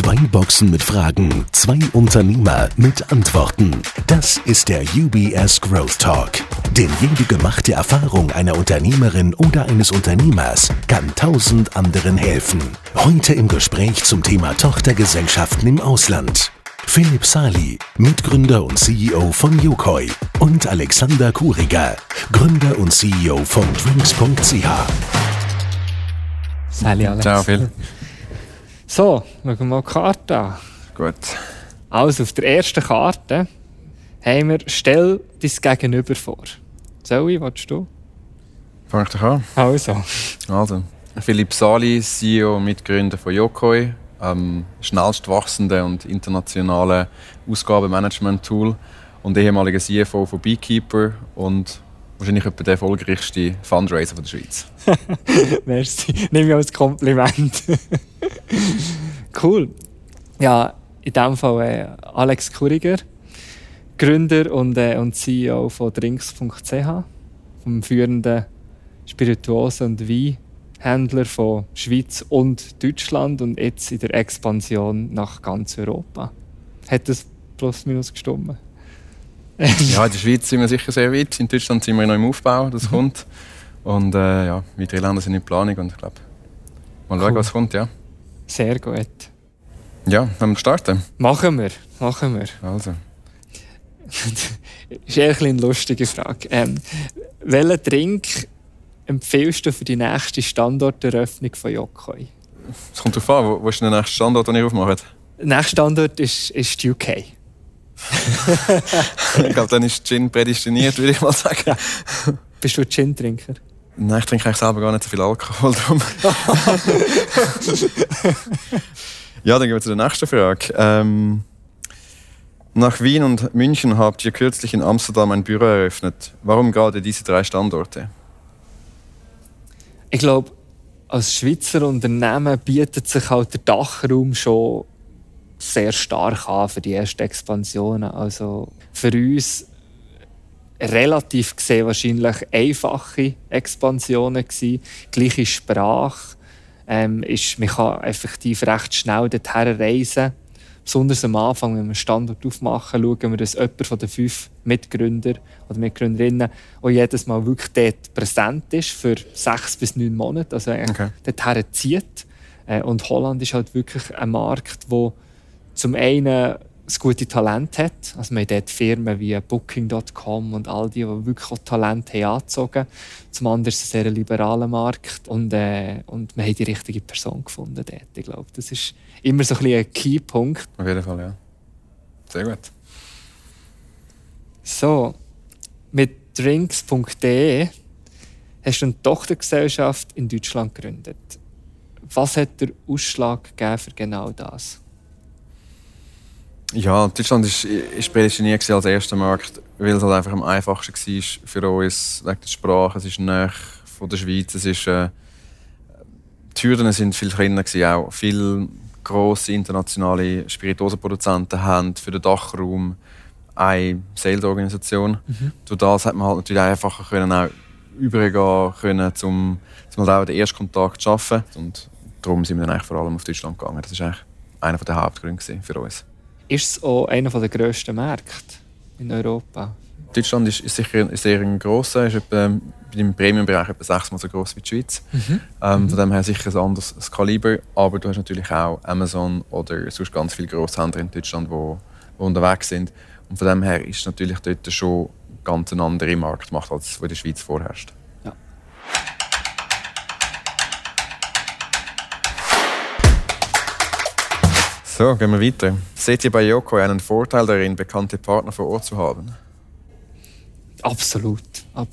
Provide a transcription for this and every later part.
2 Boxen mit Fragen, 2 Unternehmer mit Antworten. Das ist der UBS Growth Talk. Denn jede gemachte Erfahrung einer Unternehmerin oder eines Unternehmers kann 1000 anderen helfen. Heute im Gespräch zum Thema Tochtergesellschaften im Ausland. Philipp Sali, Mitgründer und CEO von Yokoy, und Alexander Kuriger, Gründer und CEO von Drinks.ch. Sali, Alex. Ciao, Phil. So, schauen wir mal die Karte an. Gut. Also, auf der ersten Karte haben wir «Stell dein Gegenüber vor». Zoe, willst du? Fang ich doch an. Also. Philipp Sali, CEO und Mitgründer von Yokoy, schnellst wachsende und internationale Ausgabenmanagement-Tool und ehemaliger CFO von Beekeeper und wahrscheinlich etwa der erfolgreichste Fundraiser der Schweiz. Merci, nehme ich als Kompliment. Cool. Ja, in diesem Fall Alex Kuriger, Gründer und CEO von Drinks.ch, vom führenden Spirituosen- und Weinhändler von Schweiz und Deutschland und jetzt in der Expansion nach ganz Europa. Hat das plus minus gestimmt? Ja, in der Schweiz sind wir sicher sehr weit. In Deutschland sind wir noch im Aufbau, das kommt. Und weitere Länder sind in Planung und ich glaube, mal schauen, was kommt, ja. Sehr gut. Ja, wollen wir starten? Machen wir. Also. Das ist eher eine lustige Frage. Welchen Drink empfiehlst du für die nächste Standorteröffnung von Yokoy? Es kommt darauf an, wo ist der nächste Standort, den ihr aufmacht? Der nächste Standort ist die UK. Ich glaube, dann ist Gin prädestiniert, würde ich mal sagen. Ja. Bist du Gin-Trinker? Nein, ich trinke eigentlich selber gar nicht so viel Alkohol. Drum. Ja, dann gehen wir zu der nächsten Frage. Nach Wien und München habt ihr kürzlich in Amsterdam ein Büro eröffnet. Warum gerade diese 3 Standorte? Ich glaube, als Schweizer Unternehmen bietet sich halt der Dachraum schon sehr stark an für die ersten Expansionen. Also für uns relativ gesehen wahrscheinlich einfache Expansionen gewesen. Gleiche Sprache. Man kann effektiv recht schnell dorthin reisen. Besonders am Anfang, wenn wir einen Standort aufmachen, schauen wir, dass jemand von den 5 Mitgründer oder Mitgründerinnen auch jedes Mal wirklich dort präsent ist für 6 bis 9 Monate. Also dorthin zieht. Und Holland ist halt wirklich ein Markt, wo zum einen das gute Talent hat. Also wir haben dort Firmen wie Booking.com und all die wirklich auch Talent haben angezogen. Zum anderen ist es ein sehr liberaler Markt und wir haben die richtige Person gefunden dort. Ich glaube, das ist immer so ein bisschen ein Keypunkt. Auf jeden Fall, ja. Sehr gut. So, mit Drinks.de hast du eine Tochtergesellschaft in Deutschland gegründet. Was hat der Ausschlag gegeben für genau das? Ja, Deutschland ist prädestiniert als erster Markt, weil es halt einfach am einfachsten war für uns wegen der Sprache. Es ist nahe von der Schweiz. Es ist, die Hürden sind viel kleiner gewesen, auch. Viele grosse internationale Spirituosenproduzenten haben für den Dachraum eine Sales-Organisation. Durch das hat man halt natürlich einfacher können auch übergehen können, um auch den ersten Kontakt zu schaffen. Und darum sind wir dann eigentlich vor allem auf Deutschland gegangen. Das war eigentlich einer der Hauptgründe für uns. Ist es auch einer der grössten Märkte in Europa? Deutschland ist sicher sehr grosser, ist etwa im Premium-Bereich etwa 6-mal so gross wie die Schweiz. Von dem her sicher ein anderes Kaliber. Aber du hast natürlich auch Amazon oder sonst ganz viele Grosshändler in Deutschland, die unterwegs sind. Und von dem her ist natürlich dort schon ganz eine andere Marktmacht, als in der Schweiz vorherrscht. Ja. So, gehen wir weiter. Seht ihr bei Yokoy einen Vorteil darin, bekannte Partner vor Ort zu haben? Absolut.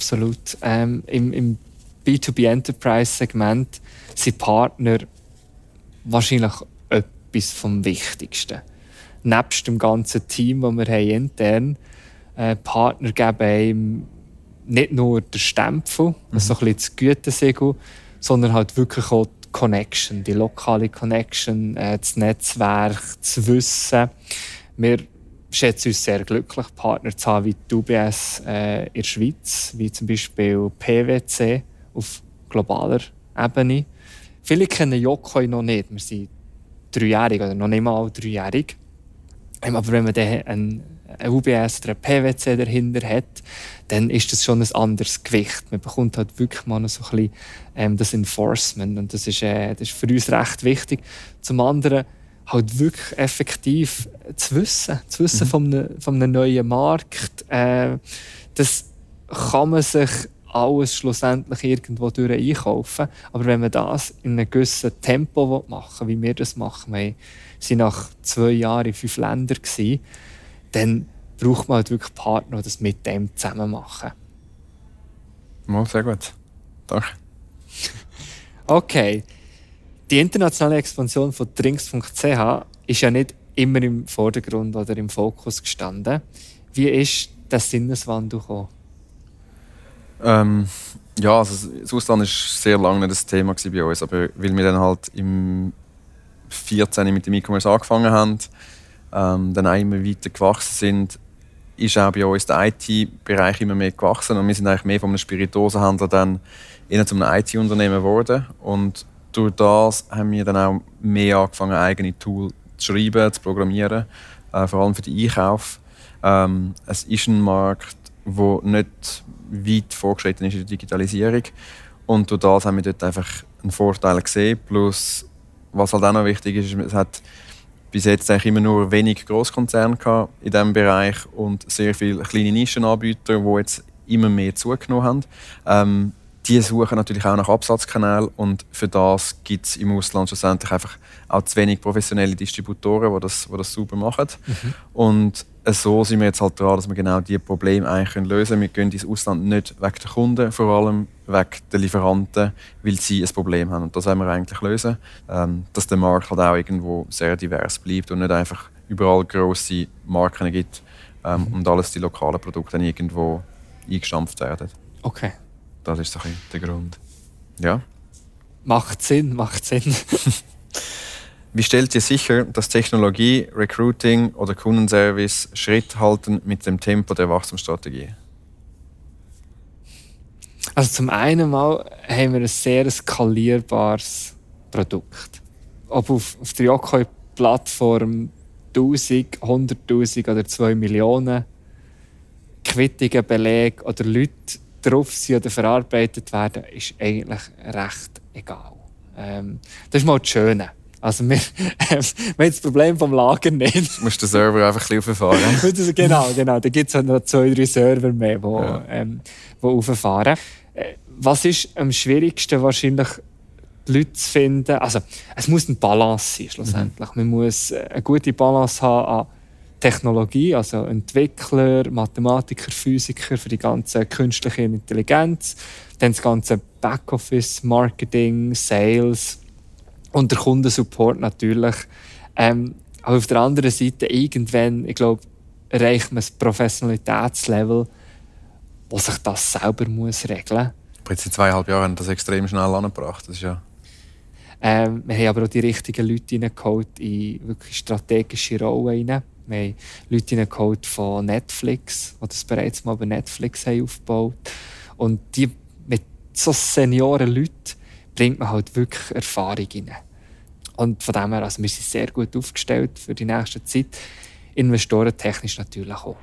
Im B2B-Enterprise-Segment sind Partner wahrscheinlich etwas vom Wichtigsten. Nebst dem ganzen Team, das wir haben intern Partner geben einem nicht nur den Stempel, also so ein bisschen das Gütesiegel, sondern halt wirklich auch die Connection, die lokale Connection, das Netzwerk, das Wissen. Wir schätzen uns sehr glücklich, Partner zu haben wie die UBS in der Schweiz, wie zum Beispiel PwC auf globaler Ebene. Viele kennen Yokoy noch nicht. Wir sind 3-jährig oder noch nicht mal 3-jährig. Aber wenn man dann ein UBS oder ein PwC dahinter hat, dann ist das schon ein anderes Gewicht. Man bekommt halt wirklich mal so ein bisschen das Enforcement und das ist für uns recht wichtig. Zum anderen halt wirklich effektiv zu wissen von einem neuen Markt. Das kann man sich alles schlussendlich irgendwo durch einkaufen. Aber wenn man das in einem gewissen Tempo machen will, wie wir das machen, wir waren nach 2 Jahren in 5 Ländern, dann braucht man halt wirklich Partner, die das mit dem zusammen machen. Mal, sehr gut. Danke. Okay. Die internationale Expansion von drinks.ch ist ja nicht immer im Vordergrund oder im Fokus gestanden. Wie ist der Sinneswandel gekommen? Ja, also das Ausland war sehr lange nicht das Thema bei uns, aber weil wir dann halt im 2014 mit dem E-Commerce angefangen haben, dann auch immer weiter gewachsen sind, ist auch bei uns der IT-Bereich immer mehr gewachsen und wir sind eigentlich mehr von einem Spirituosenhändler dann eher zu einem IT-Unternehmen geworden und durch das haben wir dann auch mehr angefangen, eigene Tools zu schreiben, zu programmieren, vor allem für den Einkauf. Es ist ein Markt, der nicht weit vorgeschritten ist in der Digitalisierung und durch das haben wir dort einfach einen Vorteil gesehen. Plus, was halt auch noch wichtig ist, es hat bis jetzt eigentlich immer nur wenig Grosskonzerne in diesem Bereich und sehr viele kleine Nischenanbieter, die jetzt immer mehr zugenommen haben. Die suchen natürlich auch nach Absatzkanälen und für das gibt es im Ausland schlussendlich einfach auch zu wenig professionelle Distributoren, die das sauber machen. Und so sind wir jetzt halt dran, dass wir genau diese Probleme eigentlich lösen können. Wir gehen ins Ausland nicht wegen der Kunden, vor allem wegen der Lieferanten, weil sie ein Problem haben. Und das wollen wir eigentlich lösen, dass der Markt halt auch irgendwo sehr divers bleibt und nicht einfach überall grosse Marken gibt und alles die lokalen Produkte dann irgendwo eingestampft werden. Okay. Das ist so ein bisschen der Grund. Ja. Macht Sinn. Wie stellt ihr sicher, dass Technologie, Recruiting oder Kundenservice Schritt halten mit dem Tempo der Wachstumsstrategie? Also zum einen mal haben wir ein sehr skalierbares Produkt. Ob auf der Yokoy-Plattform 1000, 100'000 oder 2 Millionen Quittungen, Belege oder Leute drauf sind oder verarbeitet werden, ist eigentlich recht egal. Das ist mal das Schöne. Also wir haben das Problem vom Lager nicht. Du musst den Server einfach ein bisschen rauffahren. Genau. Da gibt es halt noch 2-3 Server mehr, die rauffahren. Was ist am schwierigsten wahrscheinlich, die Leute zu finden? Also es muss eine Balance sein, schlussendlich. Man muss eine gute Balance haben an Technologie, also Entwickler, Mathematiker, Physiker für die ganze künstliche Intelligenz, dann das ganze Backoffice, Marketing, Sales und der Kundensupport natürlich. Aber auf der anderen Seite irgendwann, ich glaube, erreicht man das Professionalitätslevel, wo sich das selber muss regeln muss. Jetzt in 2,5 Jahren haben das extrem schnell angebracht. Das ist ja wir haben aber auch die richtigen Leute reingeholt in wirklich strategische Rollen rein. Wir haben Leute reingeholt von Netflix, die das bereits mal bei Netflix haben aufgebaut. Und die mit so Senioren-Leuten bringt man halt wirklich Erfahrung rein. Und von dem her, also wir sind sehr gut aufgestellt für die nächste Zeit. Investorentechnisch natürlich auch.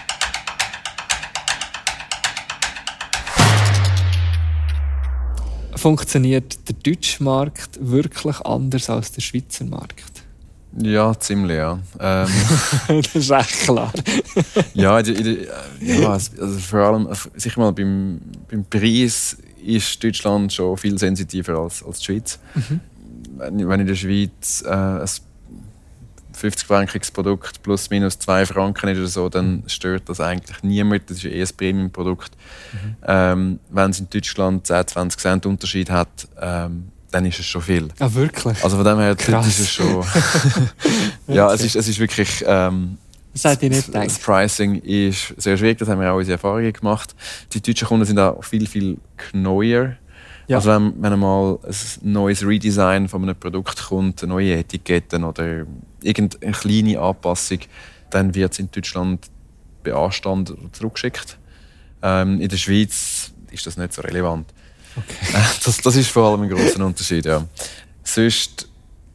Funktioniert der deutsche Markt wirklich anders als der Schweizer Markt? Ja, ziemlich, ja. Das ist echt klar. Ja, also vor allem sicher mal beim Preis ist Deutschland schon viel sensitiver als die Schweiz. Wenn in der Schweiz ein 50-frankiges Produkt plus minus 2 Franken ist oder so, dann stört das eigentlich niemand. Das ist eher ein Premium-Produkt. Wenn es in Deutschland 10-20 Cent Unterschied hat, dann ist es schon viel. Ah, wirklich? Also von dem her ist es schon... ja, es ist wirklich... das hätte ich nicht gedacht. Das Pricing ist sehr schwierig, das haben wir auch unsere Erfahrungen gemacht. Die deutschen Kunden sind auch viel, viel neuer. Ja. Also wenn mal ein neues Redesign von einem Produkt kommt, neue Etiketten oder irgendeine kleine Anpassung, dann wird es in Deutschland beanstandet oder zurückgeschickt. In der Schweiz ist das nicht so relevant. Okay. Das ist vor allem ein grosser Unterschied. Ja. Sonst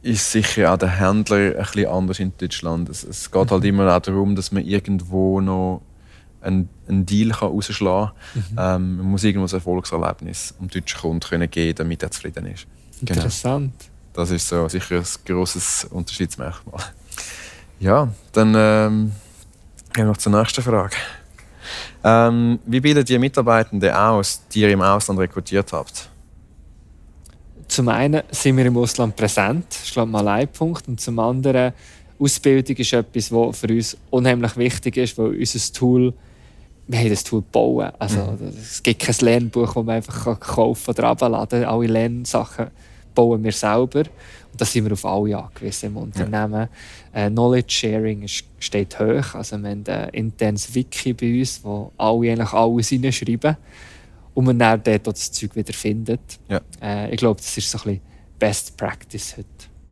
ist sicher auch der Händler ein bisschen anders in Deutschland. Es geht halt immer auch darum, dass man irgendwo noch einen Deal rausschlagen kann. Man muss irgendwo ein Erfolgserlebnis dem deutschen Kunden geben, damit er zufrieden ist. Interessant. Genau. Das ist so sicher ein grosses Unterschiedsmerkmal. Ja, dann gehen wir noch zur nächsten Frage. Wie bildet ihr Mitarbeitende aus, die ihr im Ausland rekrutiert habt? Zum einen sind wir im Ausland präsent, das ist glaube ich mal ein Punkt. Und zum anderen, Ausbildung ist etwas, was für uns unheimlich wichtig ist, weil unser Tool, wir haben das Tool gebaut. Also, es gibt kein Lernbuch, das man einfach kaufen oder herunterladen kann. Alle Lernsachen bauen wir selber. Und da sind wir auf alle angewiesen im Unternehmen. Ja. Knowledge Sharing steht hoch. Also, wir haben ein internes Wiki bei uns, wo alle eigentlich alles hineinschreiben. Und man dann dort auch das Zeug wieder findet. Ja. Ich glaube, das ist so ein bisschen Best Practice heute.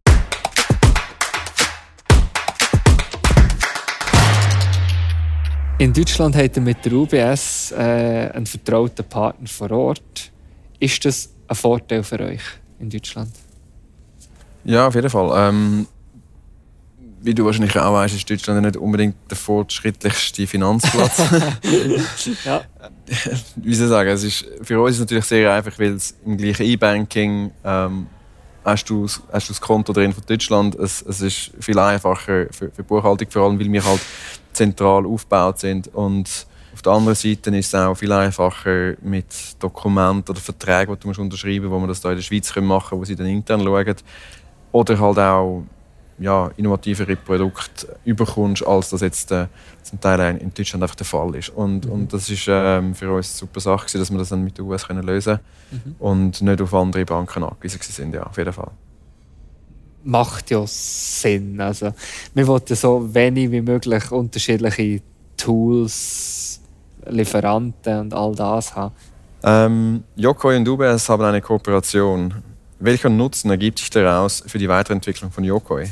In Deutschland habt ihr mit der UBS einen vertrauten Partner vor Ort. Ist das ein Vorteil für euch in Deutschland? Ja, auf jeden Fall. Wie du wahrscheinlich auch weißt, ist Deutschland nicht unbedingt der fortschrittlichste Finanzplatz. Ja. Wie soll ich sagen, für uns ist es natürlich sehr einfach, weil es im gleichen E-Banking hast du das Konto drin von Deutschland. Es ist viel einfacher für Buchhaltung, vor allem weil wir halt zentral aufgebaut sind. Und auf der anderen Seite ist es auch viel einfacher mit Dokumenten oder Verträgen, die du unterschreiben musst, wo wir das hier in der Schweiz machen können, wo sie dann intern schauen. Oder halt auch innovativere Produkte überkommst, als das jetzt zum Teil in Deutschland einfach der Fall ist. Und das ist für uns eine super Sache, dass wir das dann mit der US lösen können und nicht auf andere Banken angewiesen sind. Ja, auf jeden Fall. Macht ja Sinn. Also, wir wollen so wenig wie möglich unterschiedliche Tools, Lieferanten und all das haben. Yokoy und UBS haben eine Kooperation. Welcher Nutzen ergibt sich daraus für die Weiterentwicklung von Yokoy?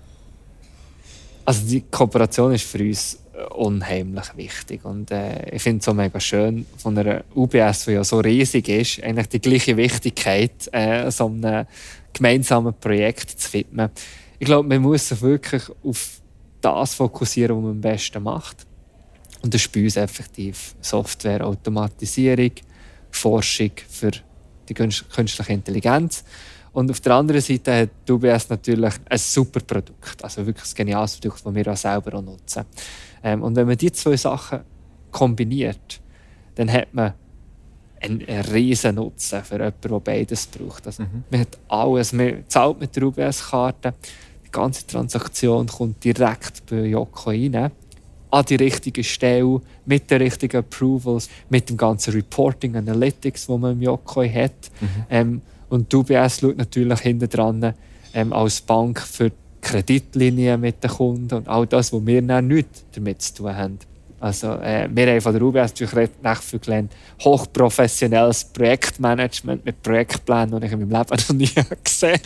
Also die Kooperation ist für uns unheimlich wichtig und ich finde es so mega schön von einer UBS, die ja so riesig ist, eigentlich die gleiche Wichtigkeit so einem gemeinsamen Projekt zu widmen. Ich glaube, man muss sich wirklich auf das fokussieren, was man am besten macht. Und das ist bei uns effektiv Software, Automatisierung, Forschung für die künstliche Intelligenz. Und auf der anderen Seite hat die UBS natürlich ein super Produkt, also wirklich ein geniales Produkt, das wir auch selber auch nutzen. Und wenn man diese zwei Sachen kombiniert, dann hat man einen riesen Nutzen für jemanden, der beides braucht. Also man hat alles, man zahlt mit der UBS-Karte, die ganze Transaktion kommt direkt bei Yokoy rein, an die richtige Stelle, mit den richtigen Approvals, mit dem ganzen Reporting, Analytics, das man im Yokoy hat. Und die UBS schaut natürlich hinten dran als Bank für Kreditlinien mit den Kunden und all das, was wir dann nichts damit zu tun haben. Also, wir haben von der UBS natürlich recht viel gelernt. Hochprofessionelles Projektmanagement mit Projektplänen, die ich in meinem Leben noch nie gesehen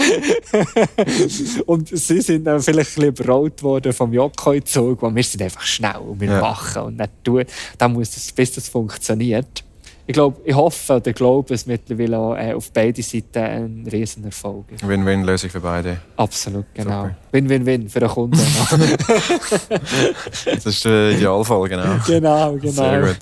habe. Und sie sind dann vielleicht ein bisschen überrollt worden vom Yokoy-Zug, weil wir sind einfach schnell und wir machen und nicht tun. Dann muss das, bis das funktioniert. Ich hoffe oder glaube, es mittlerweile auch, auf beide Seiten ein riesen Erfolg ist. Win-Win-Lösung für beide. Absolut, genau. Super. Win-Win-Win für den Kunden. Das ist der Idealfall, genau. Genau. Sehr gut.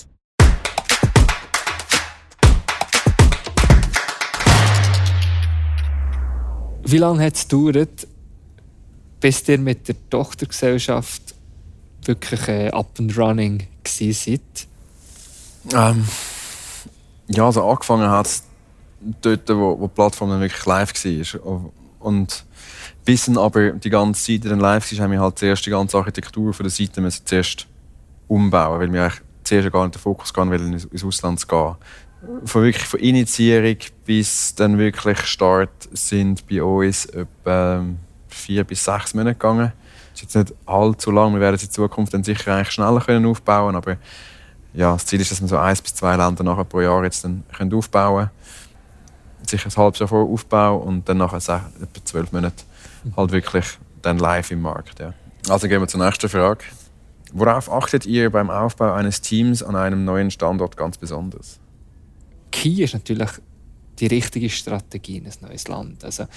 Wie lange hat es gedauert, bis ihr mit der Tochtergesellschaft wirklich up and running gewesen seid? Ja, also angefangen hat es dort, wo die Plattform dann wirklich live war. Und bis dann aber die ganze Seite dann live war, haben wir halt zuerst die ganze Architektur von der Seite müssen zuerst umbauen, weil wir eigentlich zuerst gar nicht den Fokus gehen wollen, ins Ausland zu gehen. Von Initiierung bis dann wirklich Start sind bei uns etwa 4 bis 6 Monate gegangen. Das ist jetzt nicht allzu lang, wir werden es in Zukunft dann sicher eigentlich schneller aufbauen können, aber ja, das Ziel ist, dass wir so 1 bis 2 Länder nachher pro Jahr jetzt dann aufbauen können. Sicher ein halbes Jahr vor Aufbau und dann nachher etwa 12 Monate halt wirklich dann live im Markt. Ja. Also gehen wir zur nächsten Frage. Worauf achtet ihr beim Aufbau eines Teams an einem neuen Standort ganz besonders? Key ist natürlich die richtige Strategie in ein neues Land. Also,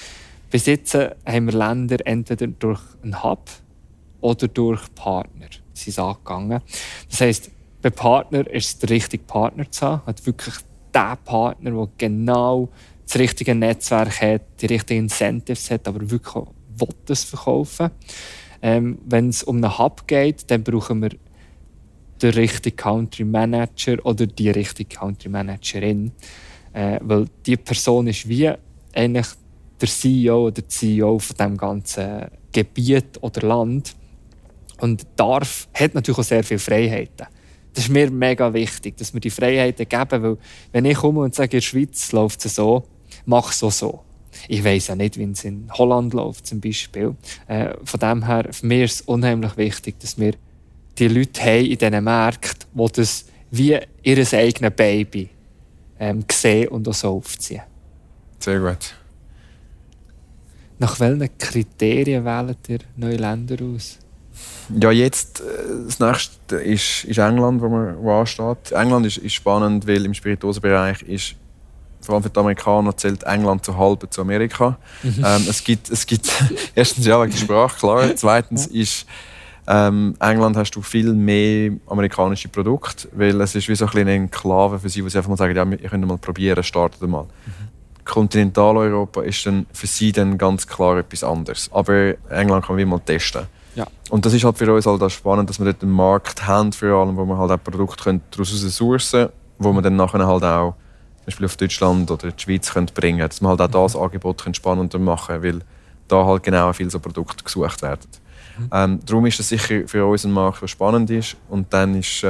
Bis jetzt haben wir Länder entweder durch einen Hub oder durch Partner sind angegangen. Das heisst, bei Partner ist es der richtige Partner zu haben, hat wirklich der Partner, der genau das richtige Netzwerk hat, die richtigen Incentives hat, aber wirklich auch das verkaufen. Wenn es um einen Hub geht, dann brauchen wir den richtigen Country Manager oder die richtige Country Managerin. Weil die Person ist wie eigentlich der CEO oder die CEO von diesem ganzen Gebiet oder Land und hat natürlich auch sehr viele Freiheiten. Das ist mir mega wichtig, dass wir die Freiheiten geben, weil wenn ich komme und sage, in der Schweiz läuft es so, mach es so. Ich weiss ja nicht, wie es in Holland läuft zum Beispiel. Von dem her, für mich ist es unheimlich wichtig, dass wir die Leute haben in diesen Märkten, die das wie ihr eigenes Baby sehen und auch so aufziehen. Sehr gut. Nach welchen Kriterien wählt ihr neue Länder aus? Ja, jetzt das nächste ist England, wo ansteht. England ist spannend, weil im Spirituosenbereich ist vor allem für die Amerikaner zählt England zu halb zu Amerika. Es gibt erstens ja wegen der Sprache, klar. Zweitens ist England hast du viel mehr amerikanische Produkte, weil es ist wie so ein eine Enklave für sie, wo sie einfach mal sagen, ja, ihr könnt mal probieren, startet mal. Kontinentaleuropa ist dann für sie dann ganz klar etwas anderes. Aber England kann man wie mal testen. Ja. Und das ist halt für uns halt auch spannend, dass wir dort einen Markt haben, für allem, wo man halt auch Produkte daraus sourcen können, wo man dann nachher halt auch zum Beispiel auf Deutschland oder die Schweiz bringen können. Dass man halt auch das Angebot spannender machen kann, weil da halt genau viele so Produkte gesucht werden. Darum ist das sicher für uns ein Markt, der spannend ist. Und dann ist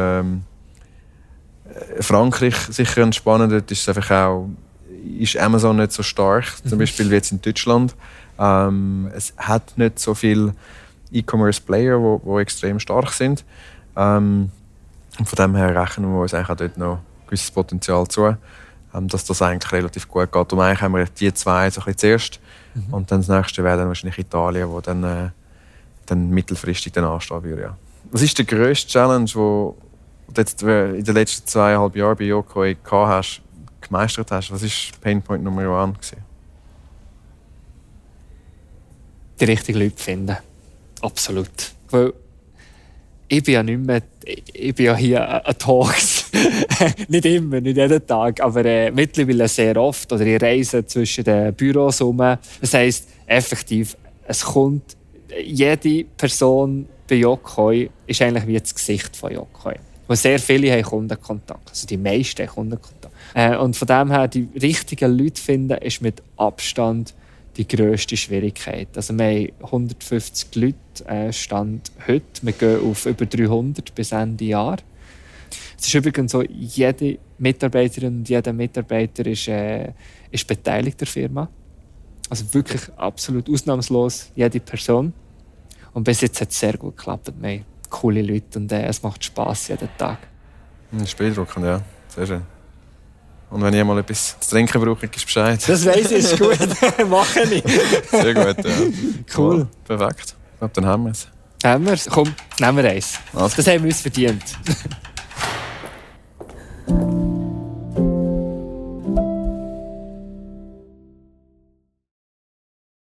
Frankreich sicher ein spannender. Dort ist es einfach auch, ist Amazon nicht so stark, zum Beispiel wie jetzt in Deutschland. Es hat nicht so viele E-Commerce-Player, die extrem stark sind. Und von dem her rechnen wir uns eigentlich auch dort noch ein gewisses Potenzial zu, dass das eigentlich relativ gut geht. Und eigentlich haben wir die zwei so ein bisschen zuerst. Und dann das nächste wäre dann wahrscheinlich Italien, wo dann mittelfristig dann anstehen würde. Ja. Was ist der grösste Challenge, den du jetzt in den letzten 2,5 Jahren bei Yokoi gemeistert hast? Was war Painpoint Nummer 1? Die richtigen Leute finden. Absolut. Weil ich bin ja nicht mehr, ich bin ja hier an Talks. Nicht immer, nicht jeden Tag, aber mittlerweile sehr oft. Oder ich reise zwischen den Büros herum. Das heisst, effektiv, es kommt jede Person bei Yokoi ist eigentlich wie das Gesicht von Yokoi. Und sehr viele haben Kundenkontakt. Also die meisten haben Kundenkontakt. Und von dem her, die richtigen Leute finden, ist mit Abstand die grösste Schwierigkeit. Also wir haben 150 Leute Stand heute. Wir gehen auf über 300 bis Ende Jahr. Es ist übrigens so, jede Mitarbeiterin und jeder Mitarbeiter ist beteiligt an der Firma. Also wirklich absolut ausnahmslos jede Person. Und bis jetzt hat es sehr gut geklappt. Wir haben coole Leute und es macht Spass jeden Tag. Spieldruckend, ja. Sehr schön. Und wenn ich mal etwas zu trinken brauche, gibst du Bescheid. Das weiss ich, ist gut. Mache ich. Sehr gut, ja. Cool. Perfekt. Ich glaube, dann haben wir es. Haben wir es? Komm, nehmen wir eins. Also. Das haben wir uns verdient.